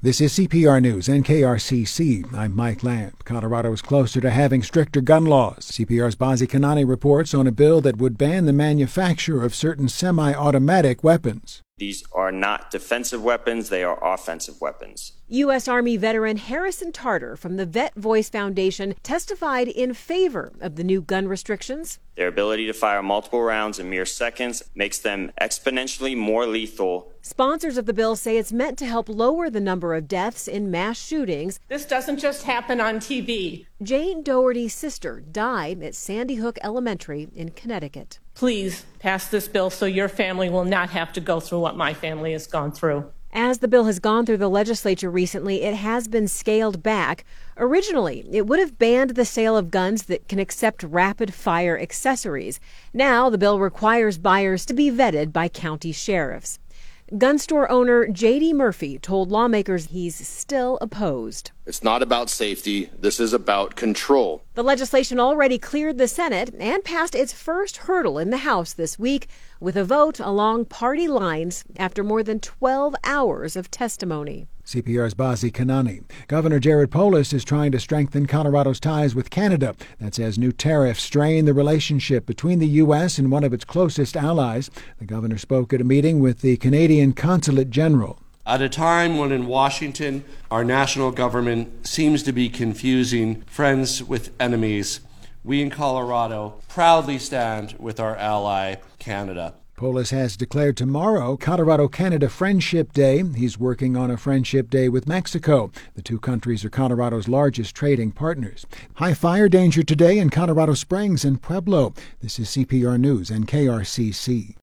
This is CPR News and KRCC. I'm Mike Lamb. Colorado is closer to having stricter gun laws. CPR's Bazi Kanani reports on a bill that would ban the manufacture of certain semi-automatic weapons. These are not defensive weapons, they are offensive weapons. U.S. Army veteran Harrison Tarter from the Vet Voice Foundation testified in favor of the new gun restrictions. Their ability to fire multiple rounds in mere seconds makes them exponentially more lethal. Sponsors of the bill say it's meant to help lower the number of deaths in mass shootings. This doesn't just happen on TV. Jane Doherty's sister died at Sandy Hook Elementary in Connecticut. Please pass this bill so your family will not have to go through what my family has gone through. As the bill has gone through the legislature recently, it has been scaled back. Originally, it would have banned the sale of guns that can accept rapid-fire accessories. Now, the bill requires buyers to be vetted by county sheriffs. Gun store owner J.D. Murphy told lawmakers he's still opposed. It's not about safety. This is about control. The legislation already cleared the Senate and passed its first hurdle in the House this week with a vote along party lines after more than 12 hours of testimony. CPR's Bazi Kanani. Governor Jared Polis is trying to strengthen Colorado's ties with Canada. That's as new tariffs strain the relationship between the U.S. and one of its closest allies. The governor spoke at a meeting with the Canadian Consulate General. At a time when in Washington, our national government seems to be confusing friends with enemies, we in Colorado proudly stand with our ally, Canada. Polis has declared tomorrow Colorado-Canada Friendship Day. He's working on a Friendship Day with Mexico. The two countries are Colorado's largest trading partners. High fire danger today in Colorado Springs and Pueblo. This is CPR News and KRCC.